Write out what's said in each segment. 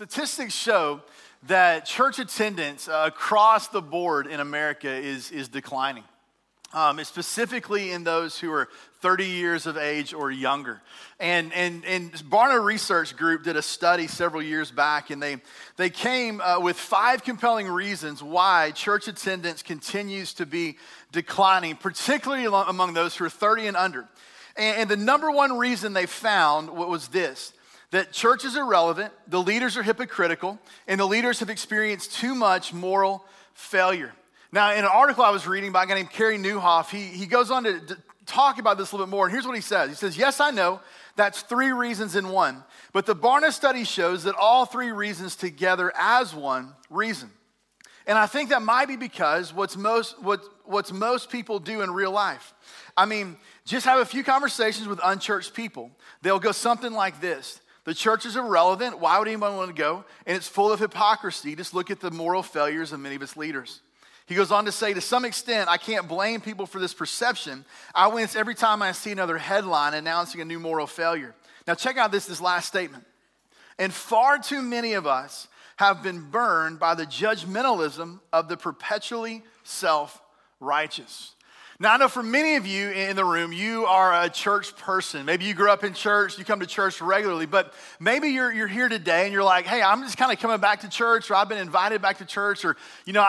Statistics show that church attendance across the board in America is declining, specifically in those who are 30 years of age or younger. And Barna Research Group did a study several years back, and they came with 5 compelling reasons why church attendance continues to be declining, particularly among those who are 30 and under. And the number one reason they found was this: that church is irrelevant, the leaders are hypocritical, and the leaders have experienced too much moral failure. Now, in an article I was reading by a guy named Kerry Newhoff, he goes on to talk about this a little bit more, and here's what he says. He says, yes, I know, that's 3 reasons in one, but the Barna study shows that all 3 reasons together as one reason. And I think that might be because what's most people do in real life. I mean, just have a few conversations with unchurched people. They'll go something like this: the church is irrelevant. Why would anyone want to go? And it's full of hypocrisy. Just look at the moral failures of many of its leaders. He goes on to say, to some extent, I can't blame people for this perception. I wince every time I see another headline announcing a new moral failure. Now check out this last statement. And far too many of us have been burned by the judgmentalism of the perpetually self-righteous. Now, I know for many of you in the room, you are a church person. Maybe you grew up in church, you come to church regularly, but maybe you're here today and you're like, hey, I'm just kind of coming back to church, or I've been invited back to church, or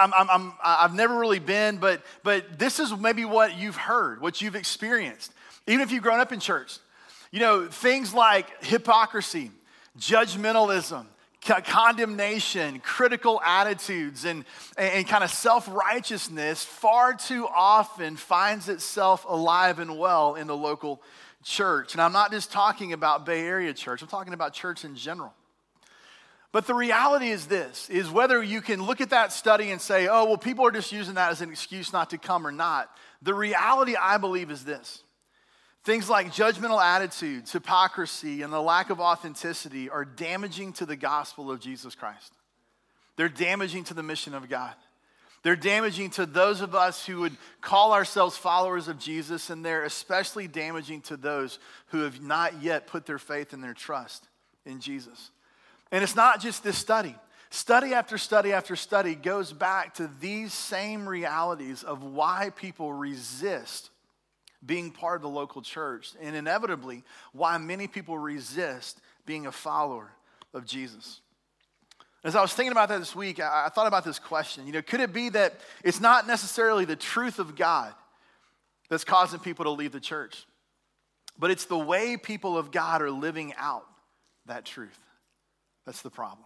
I've never really been, but this is maybe what you've heard, what you've experienced, even if you've grown up in church. Things like hypocrisy, judgmentalism, condemnation, critical attitudes, and kind of self-righteousness far too often finds itself alive and well in the local church. And I'm not just talking about Bay Area church, I'm talking about church in general. But the reality is this, is whether you can look at that study and say, oh, well, people are just using that as an excuse not to come or not. The reality, I believe, is this. Things like judgmental attitudes, hypocrisy, and the lack of authenticity are damaging to the gospel of Jesus Christ. They're damaging to the mission of God. They're damaging to those of us who would call ourselves followers of Jesus, and they're especially damaging to those who have not yet put their faith and their trust in Jesus. And it's not just this study. Study after study after study goes back to these same realities of why people resist being part of the local church, and inevitably why many people resist being a follower of Jesus. As I was thinking about that this week, I thought about this question. Could it be that it's not necessarily the truth of God that's causing people to leave the church, but it's the way people of God are living out that truth? That's the problem.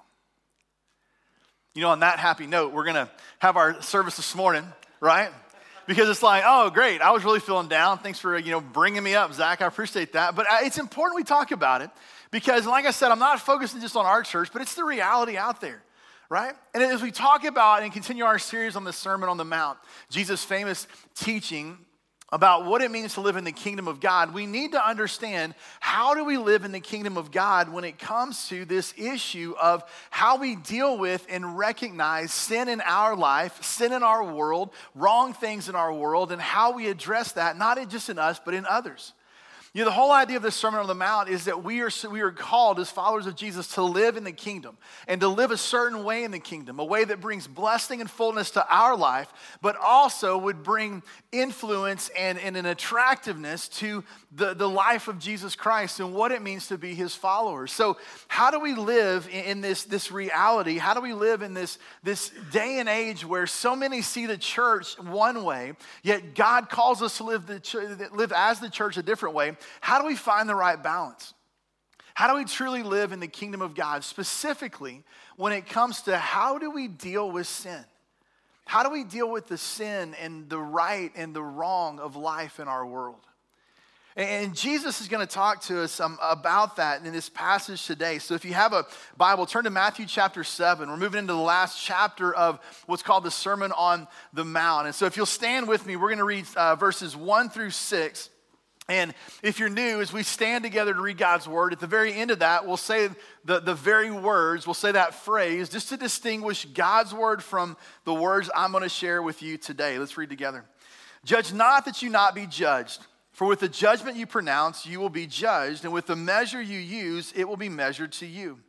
On that happy note, we're going to have our service this morning, right? Because it's like, oh, great, I was really feeling down. Thanks for, bringing me up, Zach. I appreciate that. But it's important we talk about it because, like I said, I'm not focusing just on our church, but it's the reality out there, right? And as we talk about and continue our series on the Sermon on the Mount, Jesus' famous teaching about what it means to live in the kingdom of God, we need to understand how do we live in the kingdom of God when it comes to this issue of how we deal with and recognize sin in our life, sin in our world, wrong things in our world, and how we address that, not just in us, but in others. The whole idea of the Sermon on the Mount is that we are called as followers of Jesus to live in the kingdom and to live a certain way in the kingdom, a way that brings blessing and fullness to our life, but also would bring influence and an attractiveness to the life of Jesus Christ and what it means to be his followers. So how do we live in this reality? How do we live in this day and age where so many see the church one way, yet God calls us to live as the church a different way? How do we find the right balance? How do we truly live in the kingdom of God, specifically when it comes to how do we deal with sin? How do we deal with the sin and the right and the wrong of life in our world? And Jesus is going to talk to us about that in this passage today. So if you have a Bible, turn to Matthew chapter 7. We're moving into the last chapter of what's called the Sermon on the Mount. And so if you'll stand with me, we're going to read verses 1 through 6. And if you're new, as we stand together to read God's word, at the very end of that, we'll say the very words, we'll say that phrase, just to distinguish God's word from the words I'm going to share with you today. Let's read together. Judge not that you not be judged. For with the judgment you pronounce, you will be judged, and with the measure you use, it will be measured to you.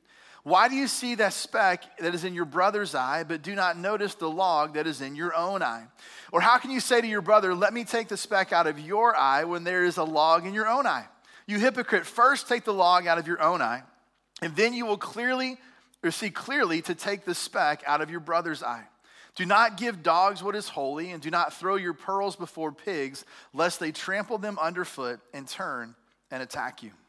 Why do you see that speck that is in your brother's eye, but do not notice the log that is in your own eye? Or how can you say to your brother, let me take the speck out of your eye when there is a log in your own eye? You hypocrite, first take the log out of your own eye, and then you will see clearly to take the speck out of your brother's eye. Do not give dogs what is holy, and do not throw your pearls before pigs, lest they trample them underfoot and turn and attack you.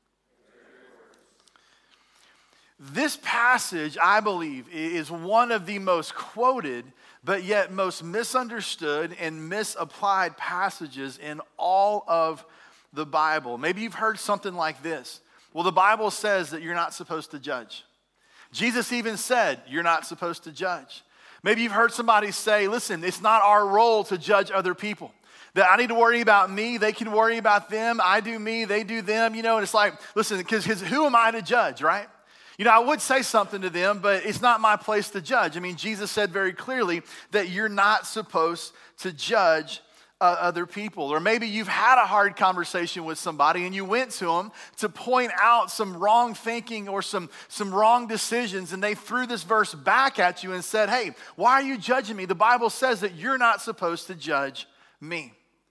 This passage, I believe, is one of the most quoted, but yet most misunderstood and misapplied passages in all of the Bible. Maybe you've heard something like this. Well, the Bible says that you're not supposed to judge. Jesus even said you're not supposed to judge. Maybe you've heard somebody say, listen, it's not our role to judge other people. That I need to worry about me, they can worry about them, I do me, they do them, and it's like, listen, because who am I to judge, right? I would say something to them, but it's not my place to judge. Jesus said very clearly that you're not supposed to judge other people. Or maybe you've had a hard conversation with somebody and you went to them to point out some wrong thinking or some wrong decisions, and they threw this verse back at you and said, hey, why are you judging me? The Bible says that you're not supposed to judge me.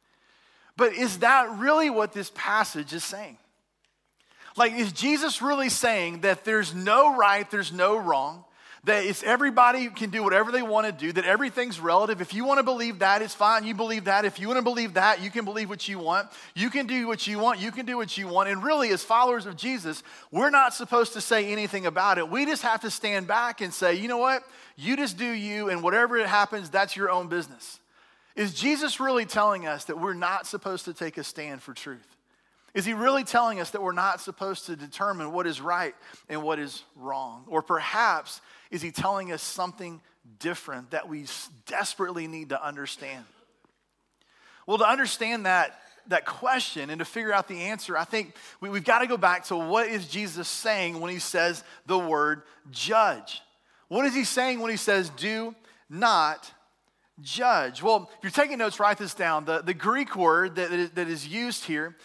But is that really what this passage is saying? Like, is Jesus really saying that there's no right, there's no wrong, that it's everybody can do whatever they want to do, that everything's relative? If you want to believe that, it's fine, you believe that. If you want to believe that, you can believe what you want. You can do what you want, you can do what you want. And really, as followers of Jesus, we're not supposed to say anything about it. We just have to stand back and say, you know what? You just do you, and whatever it happens, that's your own business. Is Jesus really telling us that we're not supposed to take a stand for truth? Is he really telling us that we're not supposed to determine what is right and what is wrong? Or perhaps is he telling us something different that we desperately need to understand? Well, to understand that question and to figure out the answer, I think we've got to go back to what is Jesus saying when he says the word judge. What is he saying when he says do not judge? Well, if you're taking notes, write this down. The Greek word that is used here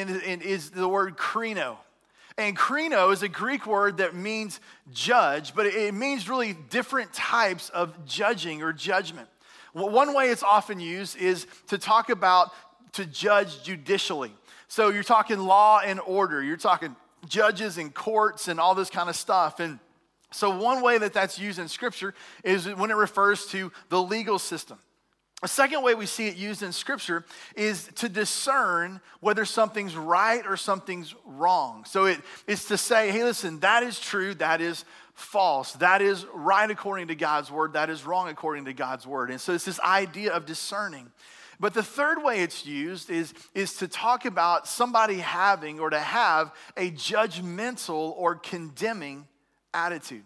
is the word krino. And krino is a Greek word that means judge, but it means really different types of judging or judgment. Well, one way it's often used is to talk about to judge judicially. So you're talking law and order. You're talking judges and courts and all this kind of stuff. And so one way that that's used in Scripture is when it refers to the legal system. A second way we see it used in Scripture is to discern whether something's right or something's wrong. So it is to say, hey, listen, that is true, that is false. That is right according to God's word, that is wrong according to God's word. And so it's this idea of discerning. But the third way it's used is to talk about somebody having or to have a judgmental or condemning attitude.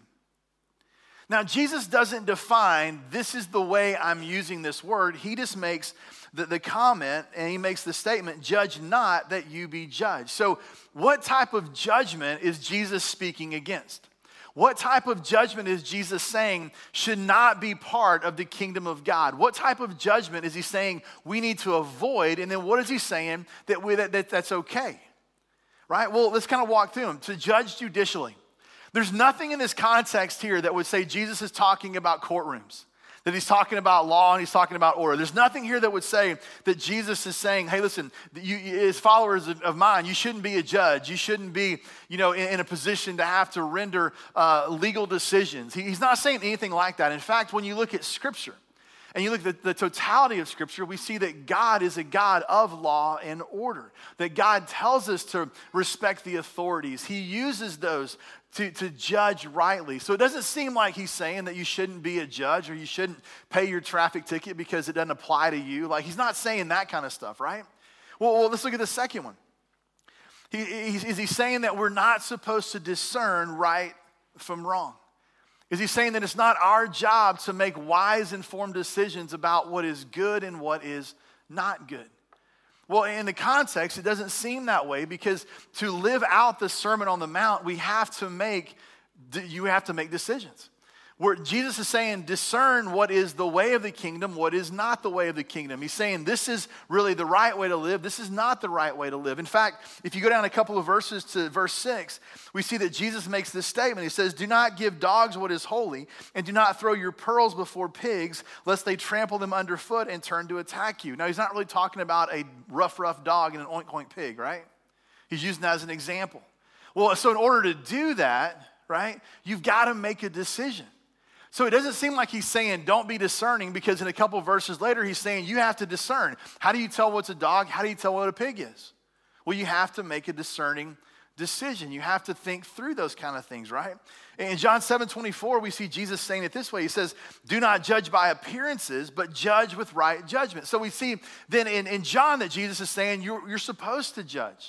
Now, Jesus doesn't define this is the way I'm using this word. He just makes the comment and he makes the statement, judge not that you be judged. So what type of judgment is Jesus speaking against? What type of judgment is Jesus saying should not be part of the kingdom of God? What type of judgment is he saying we need to avoid? And then what is he saying that's okay? Right? Well, let's kind of walk through them. To judge judicially. There's nothing in this context here that would say Jesus is talking about courtrooms, that he's talking about law and he's talking about order. There's nothing here that would say that Jesus is saying, hey, listen, you, as followers of mine, you shouldn't be a judge. You shouldn't be, in a position to have to render legal decisions. He's not saying anything like that. In fact, when you look at Scripture, and you look at the totality of Scripture, we see that God is a God of law and order, that God tells us to respect the authorities. He uses those to judge rightly. So it doesn't seem like he's saying that you shouldn't be a judge or you shouldn't pay your traffic ticket because it doesn't apply to you. Like, he's not saying that kind of stuff, right? Well, let's look at the second one. Is he saying that we're not supposed to discern right from wrong? Is he saying that it's not our job to make wise, informed decisions about what is good and what is not good? Well, in the context, it doesn't seem that way, because to live out the Sermon on the Mount, you have to make decisions. Where Jesus is saying, discern what is the way of the kingdom, what is not the way of the kingdom. He's saying this is really the right way to live. This is not the right way to live. In fact, if you go down a couple of verses to verse 6, we see that Jesus makes this statement. He says, do not give dogs what is holy, and do not throw your pearls before pigs, lest they trample them underfoot and turn to attack you. Now, he's not really talking about a rough dog and an oink oink pig, right? He's using that as an example. Well, so in order to do that, right, you've got to make a decision. So it doesn't seem like he's saying don't be discerning, because in a couple of verses later he's saying you have to discern. How do you tell what's a dog? How do you tell what a pig is? Well, you have to make a discerning decision. You have to think through those kind of things, right? In John 7:24, we see Jesus saying it this way. He says, do not judge by appearances, but judge with right judgment. So we see then in John that Jesus is saying you're supposed to judge.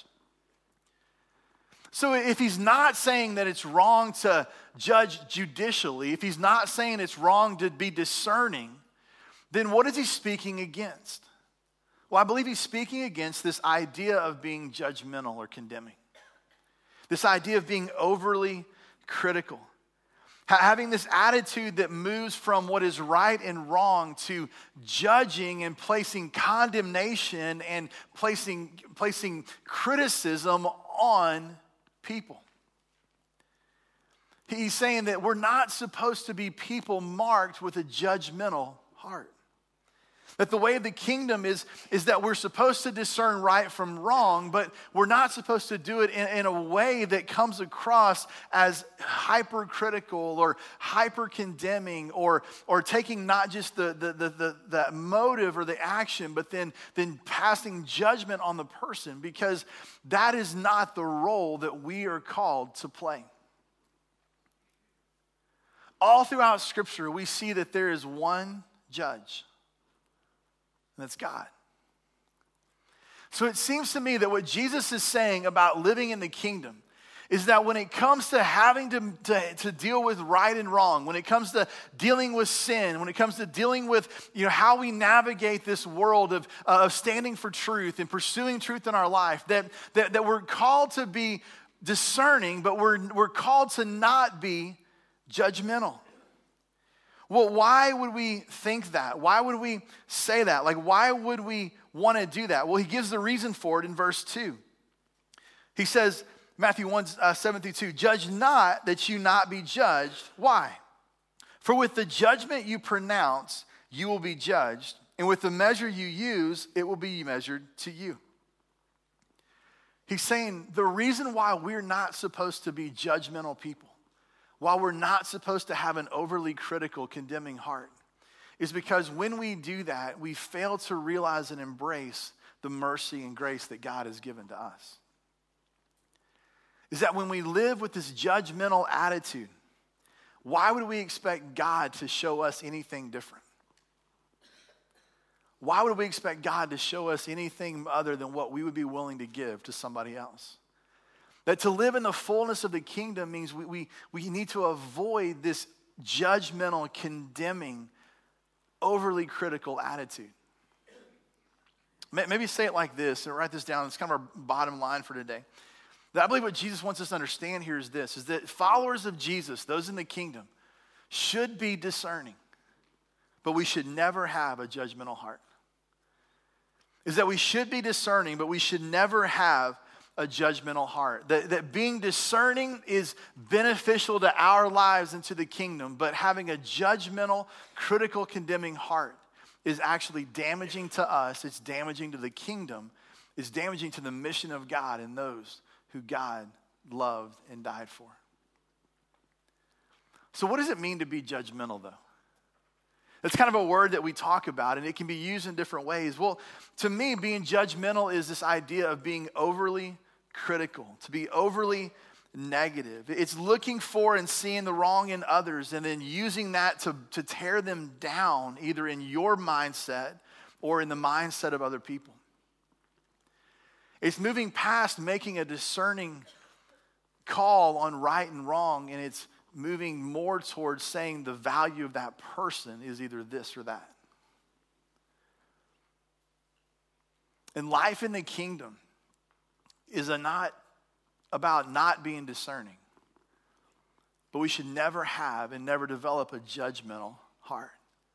So if he's not saying that it's wrong to judge judicially, if he's not saying it's wrong to be discerning, then what is he speaking against? Well, I believe he's speaking against this idea of being judgmental or condemning. This idea of being overly critical. Having this attitude that moves from what is right and wrong to judging and placing condemnation and placing criticism on people. He's saying that we're not supposed to be people marked with a judgmental heart. That the way of the kingdom is that we're supposed to discern right from wrong, but we're not supposed to do it in a way that comes across as hypercritical or hyper-condemning or taking not just the motive or the action, but then passing judgment on the person, because that is not the role that we are called to play. All throughout Scripture, we see that there is one judge. And that's God. So it seems to me that what Jesus is saying about living in the kingdom is that when it comes to having to deal with right and wrong, when it comes to dealing with sin, when it comes to dealing with how we navigate this world of standing for truth and pursuing truth in our life, that we're called to be discerning, but we're called to not be judgmental. Well, why would we think that? Why would we say that? Why would we want to do that? Well, he gives the reason for it in verse 2. He says, Matthew 1:7-2, judge not that you not be judged. Why? For with the judgment you pronounce, you will be judged, and with the measure you use, it will be measured to you. He's saying the reason why we're not supposed to be judgmental people, while we're not supposed to have an overly critical, condemning heart, is because when we do that, we fail to realize and embrace the mercy and grace that God has given to us. Is that when we live with this judgmental attitude, why would we expect God to show us anything different? Why would we expect God to show us anything other than what we would be willing to give to somebody else? That to live in the fullness of the kingdom means we need to avoid this judgmental, condemning, overly critical attitude. Maybe say it like this, and write this down. It's kind of our bottom line for today. That I believe what Jesus wants us to understand here is this, is that followers of Jesus, those in the kingdom, should be discerning, but we should never have a judgmental heart. Is that we should be discerning, but we should never have a judgmental heart. That being discerning is beneficial to our lives and to the kingdom, but having a judgmental, critical, condemning heart is actually damaging to us. It's damaging to the kingdom. It's damaging to the mission of God and those who God loved and died for. So what does it mean to be judgmental, though? It's kind of a word that we talk about, and it can be used in different ways. Well, to me, being judgmental is this idea of being overly critical, to be overly negative. It's looking for and seeing the wrong in others and then using that to tear them down, either in your mindset or in the mindset of other people. It's moving past making a discerning call on right and wrong, and it's moving more towards saying the value of that person is either this or that. And life in the kingdom is not about not being discerning, but we should never have and never develop a judgmental heart.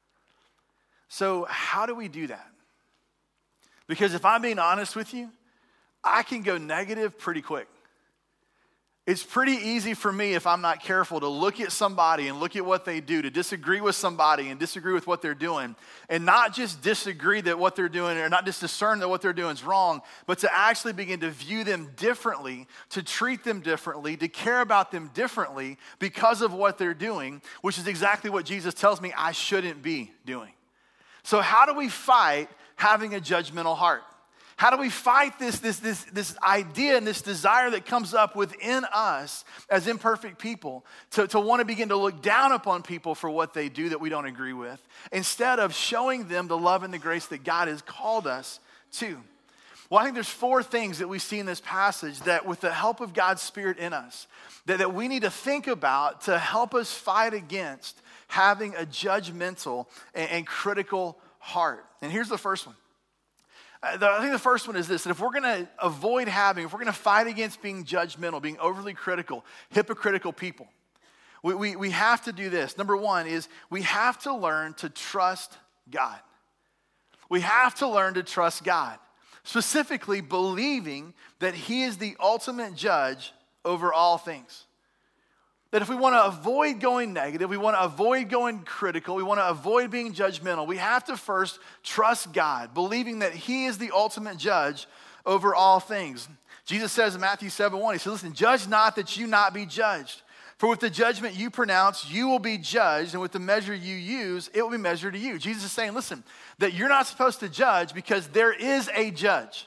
So how do we do that? Because if I'm being honest with you, I can go negative pretty quick. It's pretty easy for me, if I'm not careful, to look at somebody and look at what they do, to disagree with somebody and disagree with what they're doing, and not just disagree that what they're doing, or not just discern that what they're doing is wrong, but to actually begin to view them differently, to treat them differently, to care about them differently because of what they're doing, which is exactly what Jesus tells me I shouldn't be doing. So how do we fight having a judgmental heart? How do we fight this idea and this desire that comes up within us as imperfect people to want to begin to look down upon people for what they do that we don't agree with, instead of showing them the love and the grace that God has called us to? Well, I think there's 4 things that we see in this passage that, with the help of God's Spirit in us, that we need to think about to help us fight against having a judgmental and critical heart. And here's the first one. I think the first one is this: that if we're going to fight against being judgmental, being overly critical, hypocritical people, we have to do this. Number 1 is we have to learn to trust God. We have to learn to trust God, specifically believing that He is the ultimate judge over all things. That if we want to avoid going negative, we want to avoid going critical, we want to avoid being judgmental, we have to first trust God, believing that He is the ultimate judge over all things. Jesus says in Matthew 7:1, He says, listen, judge not that you not be judged. For with the judgment you pronounce, you will be judged, and with the measure you use, it will be measured to you. Jesus is saying, listen, that you're not supposed to judge because there is a judge.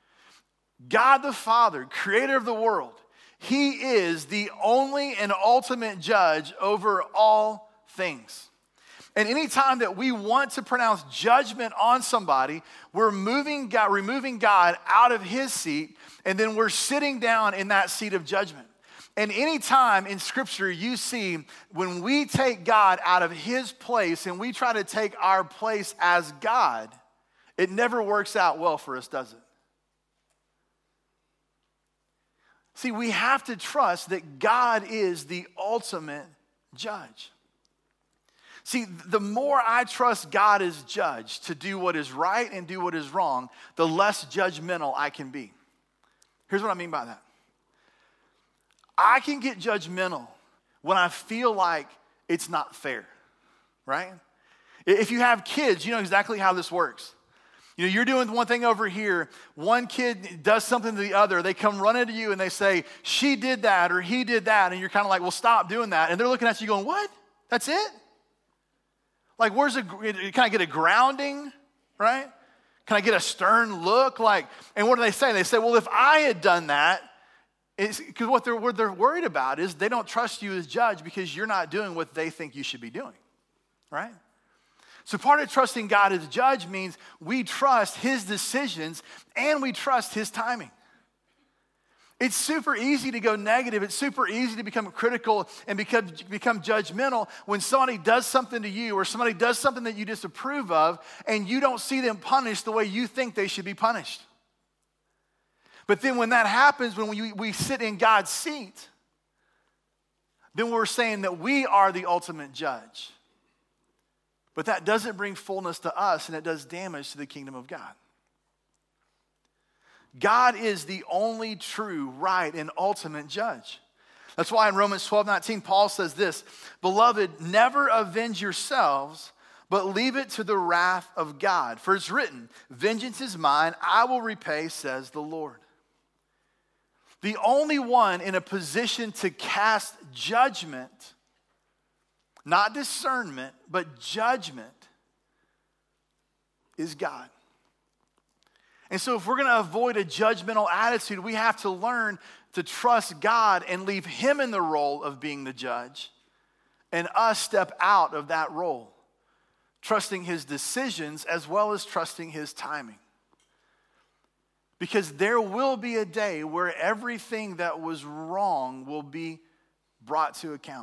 God the Father, creator of the world, He is the only and ultimate judge over all things. And anytime that we want to pronounce judgment on somebody, we're removing God out of His seat, and then we're sitting down in that seat of judgment. And anytime in Scripture you see when we take God out of His place and we try to take our place as God, it never works out well for us, does it? See, we have to trust that God is the ultimate judge. See, the more I trust God as judge to do what is right and do what is wrong, the less judgmental I can be. Here's what I mean by that. I can get judgmental when I feel like it's not fair, right? If you have kids, you know exactly how this works. You know, you're doing one thing over here, one kid does something to the other, they come running to you and they say, she did that or he did that, and you're kind of like, well, stop doing that. And they're looking at you going, what? That's it? Like, can I get a grounding, right? Can I get a stern look? And what do they say? They say, well, if I had done that, because what they're worried about is they don't trust you as judge because you're not doing what they think you should be doing, right? So part of trusting God as judge means we trust His decisions and we trust His timing. It's super easy to go negative. It's super easy to become critical and become judgmental when somebody does something to you or somebody does something that you disapprove of and you don't see them punished the way you think they should be punished. But then when that happens, when we sit in God's seat, then we're saying that we are the ultimate judge. But that doesn't bring fullness to us, and it does damage to the kingdom of God. God is the only true, right, and ultimate judge. That's why in Romans 12:19, Paul says this, beloved, never avenge yourselves, but leave it to the wrath of God. For it's written, vengeance is mine, I will repay, says the Lord. The only one in a position to cast judgment, not discernment, but judgment, is God. And so if we're going to avoid a judgmental attitude, we have to learn to trust God and leave Him in the role of being the judge, and us step out of that role, trusting His decisions as well as trusting His timing. Because there will be a day where everything that was wrong will be brought to account.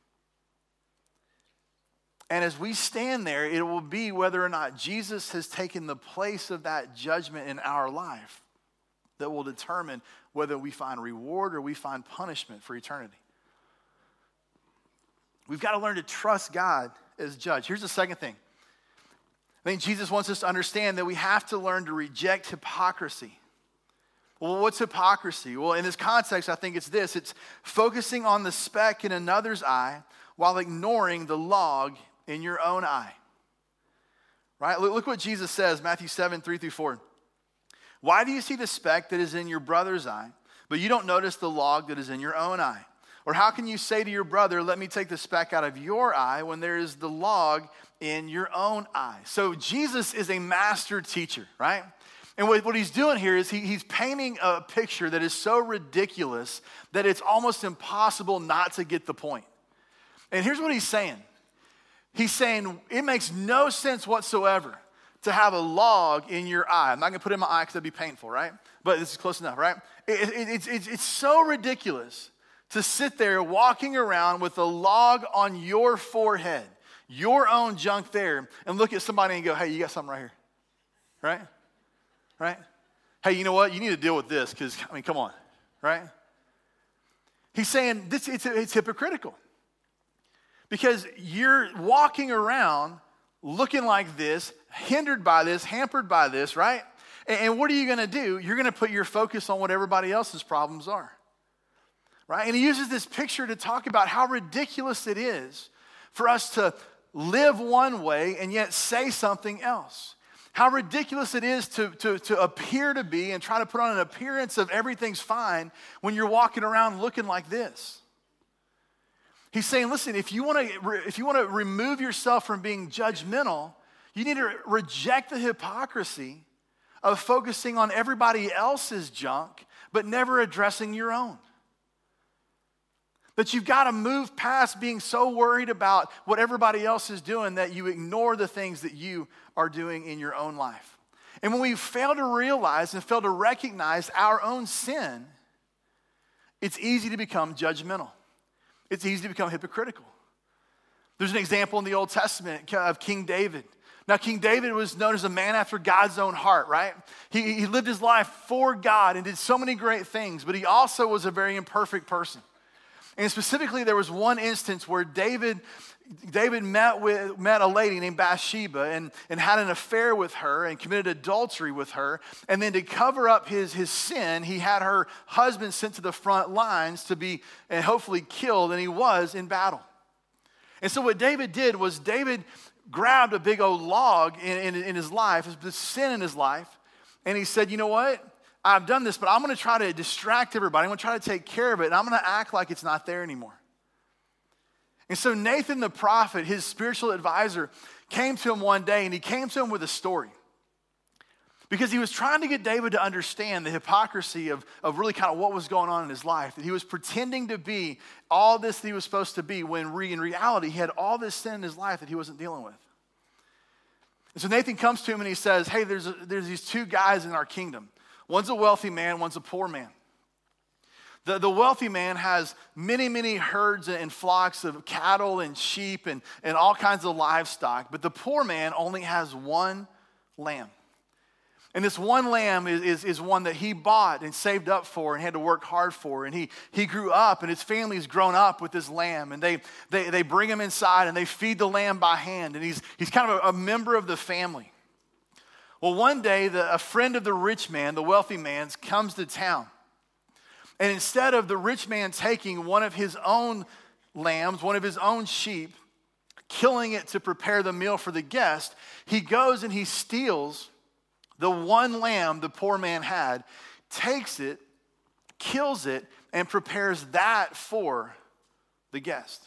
And as we stand there, it will be whether or not Jesus has taken the place of that judgment in our life that will determine whether we find reward or we find punishment for eternity. we've got to learn to trust God as judge. Here's the second thing. I think Jesus wants us to understand that we have to learn to reject hypocrisy. Well, what's hypocrisy? Well, in this context, I think it's this. It's focusing on the speck in another's eye while ignoring the log in your own eye. Right? Look what Jesus says, Matthew 7, 3-4. Why do you see the speck that is in your brother's eye, but you don't notice the log that is in your own eye? Or how can you say to your brother, let me take the speck out of your eye when there is the log in your own eye? So Jesus is a master teacher, right? And what he's doing here is he's painting a picture that is so ridiculous that it's almost impossible not to get the point. And here's what he's saying. He's saying it makes no sense whatsoever to have a log in your eye. I'm not going to put it in my eye because that'd be painful, right? But this is close enough, right? It's so ridiculous to sit there walking around with a log on your forehead, your own junk there, and look at somebody and go, hey, you got something right here, right? Right? Hey, you know what? You need to deal with this because, come on, right? He's saying it's hypocritical because you're walking around looking like this, hindered by this, hampered by this, right? And what are you going to do? You're going to put your focus on what everybody else's problems are, right? And he uses this picture to talk about how ridiculous it is for us to live one way and yet say something else. How ridiculous it is to appear to be and try to put on an appearance of everything's fine when you're walking around looking like this. He's saying, listen, if you want to remove yourself from being judgmental, you need to reject the hypocrisy of focusing on everybody else's junk, but never addressing your own. That you've got to move past being so worried about what everybody else is doing that you ignore the things that you are doing in your own life. And when we fail to realize and fail to recognize our own sin, it's easy to become judgmental. It's easy to become hypocritical. There's an example in the Old Testament of King David. Now, King David was known as a man after God's own heart, right? He lived his life for God and did so many great things, but he also was a very imperfect person. And specifically, there was one instance where David met a lady named Bathsheba and had an affair with her and committed adultery with her. And then to cover up his sin, he had her husband sent to the front lines to be and hopefully killed, and he was in battle. And so what David did was David grabbed a big old log in his life, the sin in his life, and he said, you know what? I've done this, but I'm going to try to distract everybody. I'm going to try to take care of it, and I'm going to act like it's not there anymore. And so Nathan the prophet, his spiritual advisor, came to him one day, and he came to him with a story. Because he was trying to get David to understand the hypocrisy of really kind of what was going on in his life. That he was pretending to be all this that he was supposed to be, when in reality he had all this sin in his life that he wasn't dealing with. And so Nathan comes to him and he says, hey, there's these two guys in our kingdom. One's a wealthy man, one's a poor man. The wealthy man has many, many herds and flocks of cattle and sheep and all kinds of livestock. But the poor man only has one lamb. And this one lamb is one that he bought and saved up for and had to work hard for. And he grew up, and his family's grown up with this lamb. And they bring him inside and they feed the lamb by hand. And he's kind of a member of the family. Well, one day, a friend of the rich man, the wealthy man, comes to town. And instead of the rich man taking one of his own lambs, one of his own sheep, killing it to prepare the meal for the guest, he goes and he steals the one lamb the poor man had, takes it, kills it, and prepares that for the guest.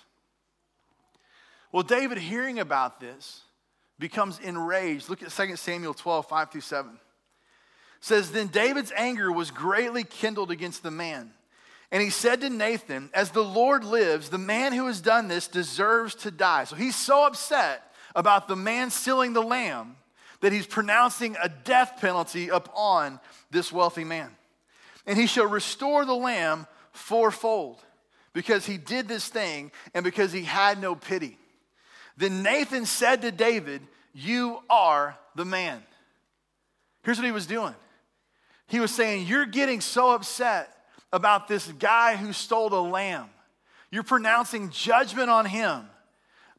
Well, David, hearing about this, becomes enraged. Look at 2 Samuel 12, 5-7. It says, then David's anger was greatly kindled against the man. And he said to Nathan, as the Lord lives, the man who has done this deserves to die. So he's so upset about the man stealing the lamb that he's pronouncing a death penalty upon this wealthy man. And he shall restore the lamb fourfold, because he did this thing and because he had no pity. Then Nathan said to David, you are the man. Here's what he was doing. He was saying, you're getting so upset about this guy who stole a lamb. You're pronouncing judgment on him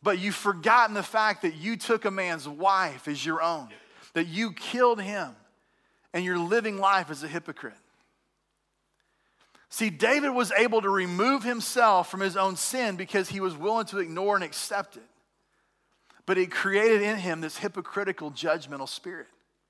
but you've forgotten the fact that you took a man's wife as your own, that you killed him, and you're living life as a hypocrite. See, David was able to remove himself from his own sin because he was willing to ignore and accept it. But it created in him this hypocritical, judgmental spirit.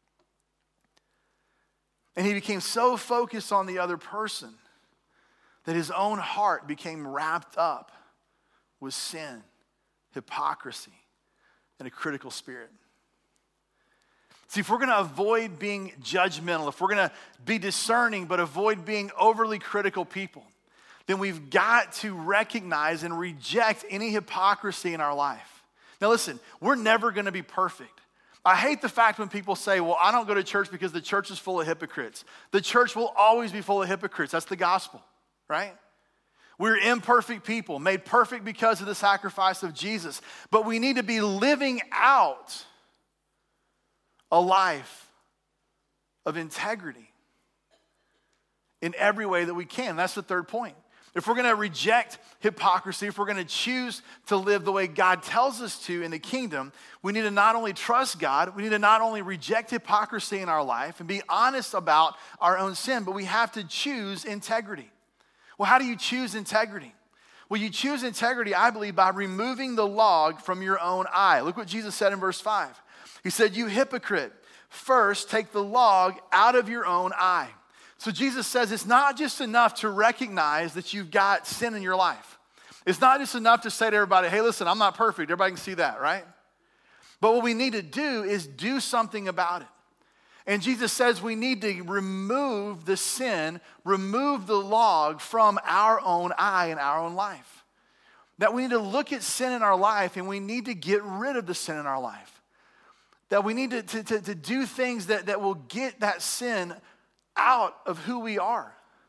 And he became so focused on the other person that his own heart became wrapped up with sin, hypocrisy, and a critical spirit. See, if we're going to avoid being judgmental, if we're going to be discerning but avoid being overly critical people, then we've got to recognize and reject any hypocrisy in our life. Now listen, we're never going to be perfect. I hate the fact when people say, well, I don't go to church because the church is full of hypocrites. The church will always be full of hypocrites. That's the gospel, right? We're imperfect people, made perfect because of the sacrifice of Jesus. But we need to be living out a life of integrity in every way that we can. That's the third point. If we're going to reject hypocrisy, if we're going to choose to live the way God tells us to in the kingdom, we need to not only trust God, we need to not only reject hypocrisy in our life and be honest about our own sin, but we have to choose integrity. Well, how do you choose integrity? Well, you choose integrity, I believe, by removing the log from your own eye. Look what Jesus said in verse 5. He said, you hypocrite, first take the log out of your own eye. So Jesus says it's not just enough to recognize that you've got sin in your life. It's not just enough to say to everybody, hey, listen, I'm not perfect. Everybody can see that, right? But what we need to do is do something about it. And Jesus says we need to remove the sin, remove the log from our own eye and our own life. That we need to look at sin in our life and we need to get rid of the sin in our life. That we need to do things that will get that sin out of who we are.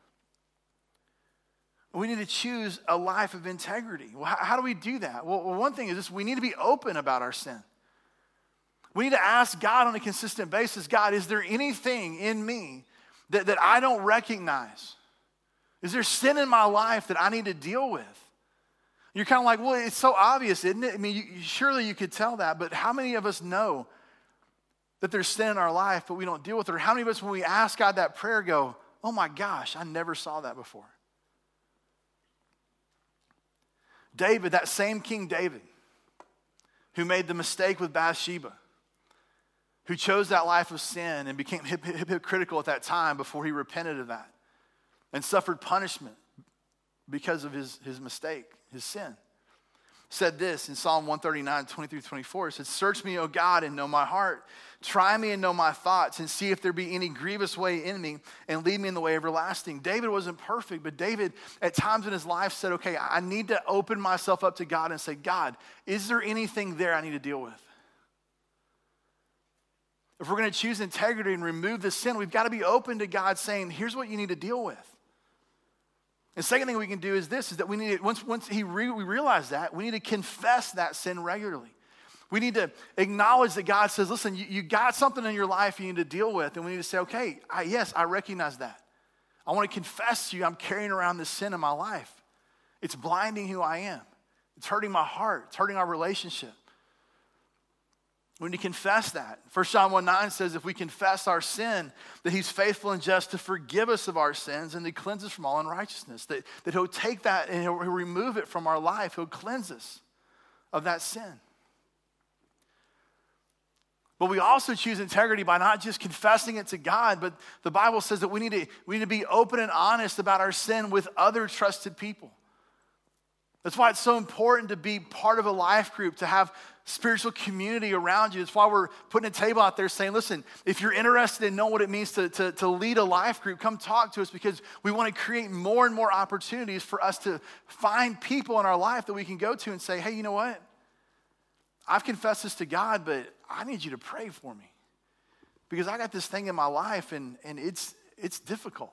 We need to choose a life of integrity. Well, how do we do that? Well, one thing is this: we need to be open about our sin. We need to ask God on a consistent basis, God, is there anything in me that I don't recognize? Is there sin in my life that I need to deal with? You're kind of like, well, it's so obvious, isn't it? I mean, surely you could tell that, but how many of us know that there's sin in our life, but we don't deal with it? Or how many of us, when we ask God that prayer, go, oh my gosh, I never saw that before? David, that same King David, who made the mistake with Bathsheba, who chose that life of sin and became hypocritical at that time before he repented of that and suffered punishment because of his mistake, his sin, said this in Psalm 139, 23-24. It said, search me, O God, and know my heart. Try me and know my thoughts, and see if there be any grievous way in me, and lead me in the way everlasting. David wasn't perfect, but David at times in his life said, okay, I need to open myself up to God and say, God, is there anything there I need to deal with? If we're going to choose integrity and remove the sin, we've got to be open to God saying, here's what you need to deal with. The second thing we can do is this, is that we need to, once we realize that, we need to confess that sin regularly. We need to acknowledge that God says, listen, you got something in your life you need to deal with, and we need to say, okay, yes, I recognize that. I want to confess to you I'm carrying around this sin in my life. It's blinding who I am. It's hurting my heart. It's hurting our relationship. We need to confess that. 1 John 1:9 says if we confess our sin, that he's faithful and just to forgive us of our sins and to cleanse us from all unrighteousness. That he'll take that and he'll remove it from our life. He'll cleanse us of that sin. But we also choose integrity by not just confessing it to God, but the Bible says that we need to be open and honest about our sin with other trusted people. That's why it's so important to be part of a life group, to have spiritual community around you. That's why we're putting a table out there saying, listen, if you're interested in knowing what it means to lead a life group, come talk to us, because we want to create more and more opportunities for us to find people in our life that we can go to and say, hey, you know what? I've confessed this to God, but I need you to pray for me because I got this thing in my life and it's difficult.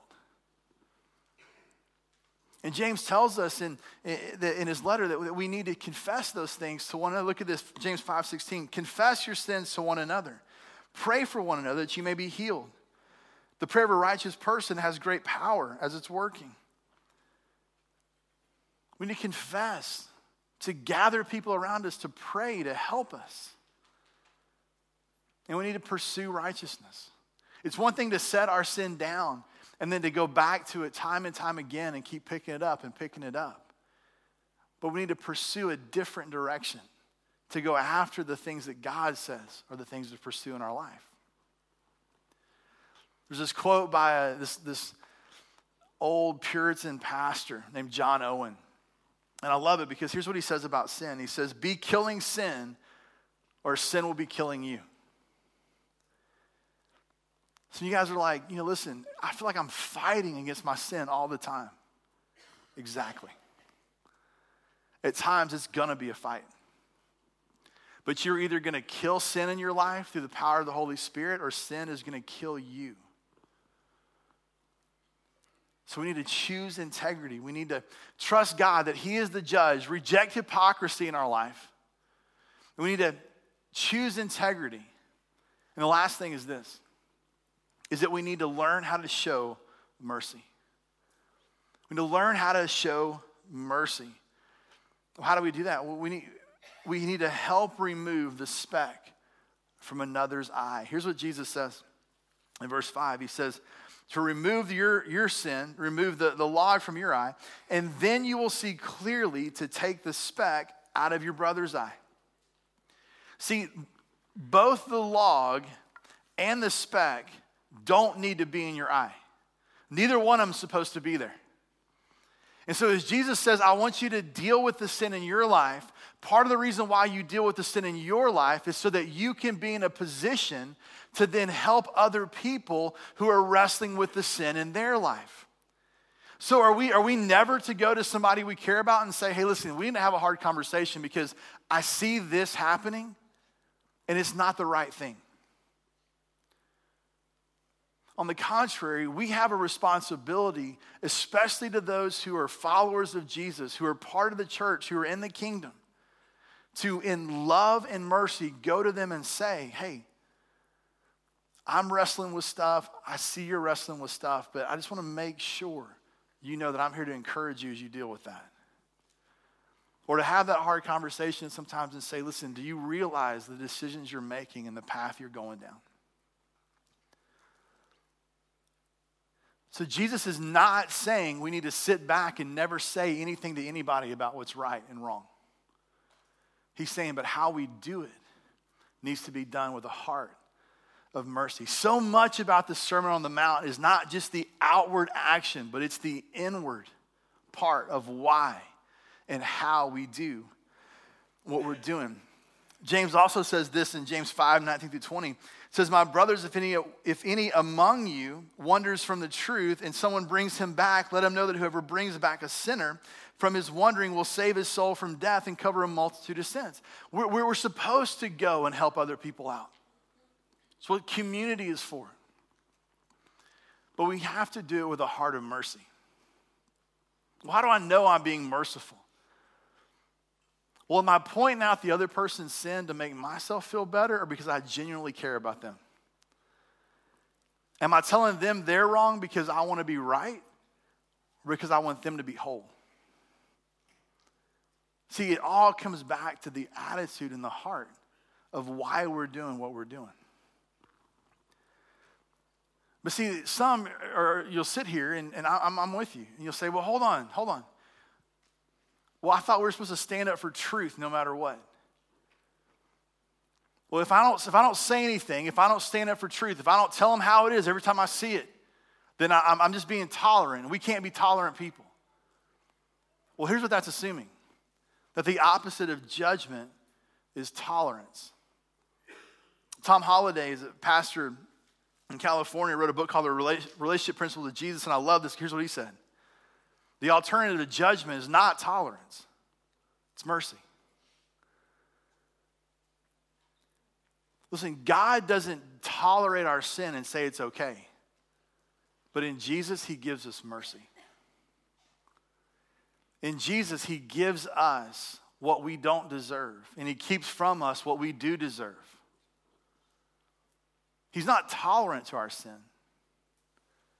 And James tells us in his letter that we need to confess those things to one another. Look at this, James 5:16. Confess your sins to one another. Pray for one another that you may be healed. The prayer of a righteous person has great power as it's working. We need to confess to gather people around us to pray, to help us. And we need to pursue righteousness. It's one thing to set our sin down and then to go back to it time and time again and keep picking it up and picking it up. But we need to pursue a different direction, to go after the things that God says are the things to pursue in our life. There's this quote by this old Puritan pastor named John Owen. And I love it because here's what he says about sin. He says, be killing sin or sin will be killing you. So you guys are like, listen, I feel like I'm fighting against my sin all the time. Exactly. At times it's going to be a fight. But you're either going to kill sin in your life through the power of the Holy Spirit, or sin is going to kill you. So we need to choose integrity. We need to trust God that He is the judge, reject hypocrisy in our life. And we need to choose integrity. And the last thing is this, is that we need to learn how to show mercy. We need to learn how to show mercy. Well, how do we do that? Well, we need to help remove the speck from another's eye. Here's what Jesus says in verse 5. He says, to remove your sin, remove the log from your eye, and then you will see clearly to take the speck out of your brother's eye. See, both the log and the speck don't need to be in your eye. Neither one of them is supposed to be there. And so as Jesus says, I want you to deal with the sin in your life, part of the reason why you deal with the sin in your life is so that you can be in a position to then help other people who are wrestling with the sin in their life. So are we never to go to somebody we care about and say, hey, listen, we need to have a hard conversation because I see this happening and it's not the right thing. On the contrary, we have a responsibility, especially to those who are followers of Jesus, who are part of the church, who are in the kingdom, to, in love and mercy, go to them and say, hey, I'm wrestling with stuff. I see you're wrestling with stuff, but I just want to make sure you know that I'm here to encourage you as you deal with that. Or to have that hard conversation sometimes and say, listen, do you realize the decisions you're making and the path you're going down? So Jesus is not saying we need to sit back and never say anything to anybody about what's right and wrong. He's saying, but how we do it needs to be done with a heart of mercy. So much about the Sermon on the Mount is not just the outward action, but it's the inward part of why and how we do what we're doing. James also says this in James 5:19-20. It says, my brothers, if any among you wanders from the truth and someone brings him back, let him know that whoever brings back a sinner from his wandering will save his soul from death and cover a multitude of sins. We're supposed to go and help other people out. It's what community is for. But we have to do it with a heart of mercy. Well, how do I know I'm being merciful? Well, am I pointing out the other person's sin to make myself feel better or because I genuinely care about them? Am I telling them they're wrong because I want to be right or because I want them to be whole? See, it all comes back to the attitude and the heart of why we're doing what we're doing. But see, you'll sit here and I'm with you. And you'll say, well, hold on. Well, I thought we were supposed to stand up for truth no matter what. Well, if I don't say anything, if I don't stand up for truth, if I don't tell them how it is every time I see it, then I'm just being tolerant. We can't be tolerant people. Well, here's what that's assuming. That the opposite of judgment is tolerance. Tom Holliday is a pastor in California, wrote a book called The Relationship Principles of Jesus, and I love this. Here's what he said. The alternative to judgment is not tolerance. It's mercy. Listen, God doesn't tolerate our sin and say it's okay. But in Jesus, He gives us mercy. In Jesus, He gives us what we don't deserve. And He keeps from us what we do deserve. He's not tolerant to our sin.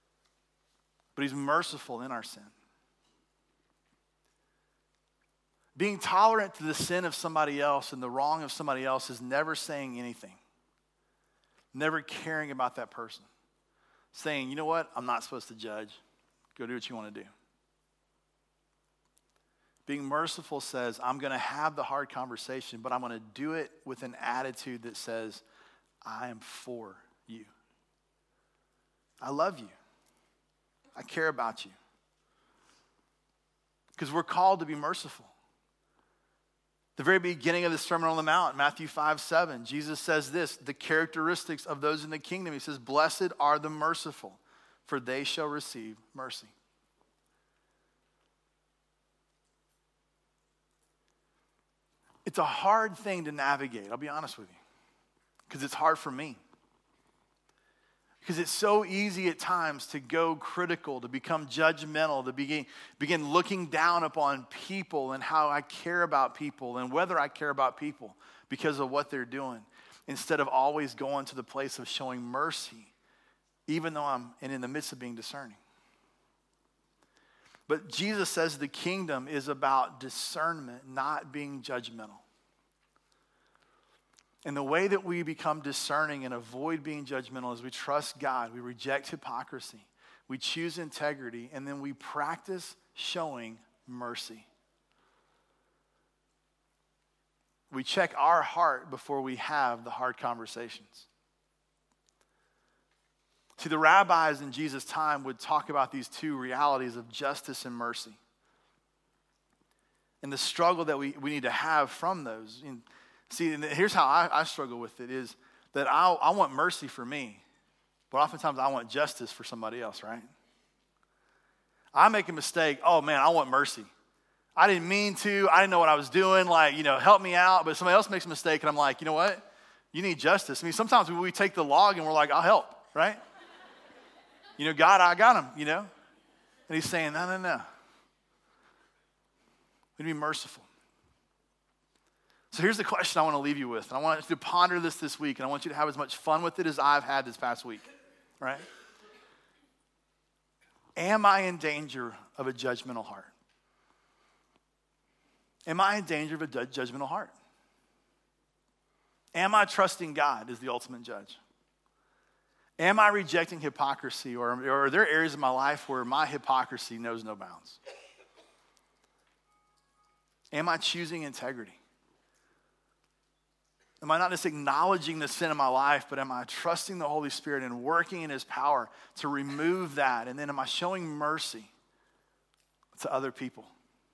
But He's merciful in our sin. Being tolerant to the sin of somebody else and the wrong of somebody else is never saying anything. Never caring about that person. Saying, you know what? I'm not supposed to judge. Go do what you want to do. Being merciful says, I'm going to have the hard conversation, but I'm going to do it with an attitude that says, I am for you. I love you. I care about you. Because we're called to be merciful. The very beginning of the Sermon on the Mount, Matthew 5:7, Jesus says this, the characteristics of those in the kingdom. He says, blessed are the merciful, for they shall receive mercy. It's a hard thing to navigate, I'll be honest with you, because it's hard for me. Because it's so easy at times to go critical, to become judgmental, to begin looking down upon people and how I care about people and whether I care about people because of what they're doing, instead of always going to the place of showing mercy, even though I'm in the midst of being discerning. But Jesus says the kingdom is about discernment, not being judgmental. And the way that we become discerning and avoid being judgmental is we trust God, we reject hypocrisy, we choose integrity, and then we practice showing mercy. We check our heart before we have the hard conversations. See, the rabbis in Jesus' time would talk about these two realities of justice and mercy. And the struggle that we need to have from those. And see, and here's how I struggle with it is that I want mercy for me, but oftentimes I want justice for somebody else, right? I make a mistake, oh man, I want mercy. I didn't mean to, I didn't know what I was doing, help me out, but somebody else makes a mistake and I'm like, you know what? You need justice. I mean, sometimes we take the log and we're like, I'll help, right? God, I got him, And he's saying, no. We need to be merciful. So here's the question I want to leave you with. And I want you to ponder this week, and I want you to have as much fun with it as I've had this past week, right? Am I in danger of a judgmental heart? Am I in danger of a judgmental heart? Am I trusting God as the ultimate judge? Am I rejecting hypocrisy, or are there areas of my life where my hypocrisy knows no bounds? Am I choosing integrity? Am I not just acknowledging the sin in my life, but am I trusting the Holy Spirit and working in His power to remove that? And then am I showing mercy to other people?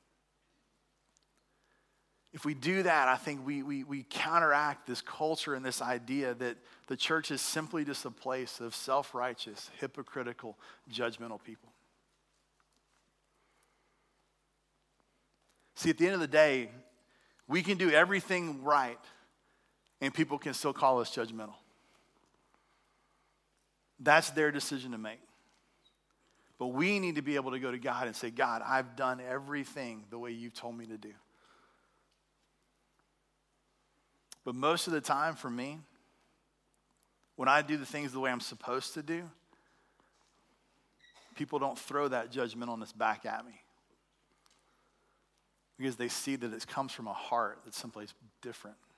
If we do that, I think we counteract this culture and this idea that the church is simply just a place of self-righteous, hypocritical, judgmental people. See, at the end of the day, we can do everything right, and people can still call us judgmental. That's their decision to make. But we need to be able to go to God and say, God, I've done everything the way you've told me to do. But most of the time for me, when I do the things the way I'm supposed to do, people don't throw that judgmentalness back at me. Because they see that it comes from a heart that's someplace different.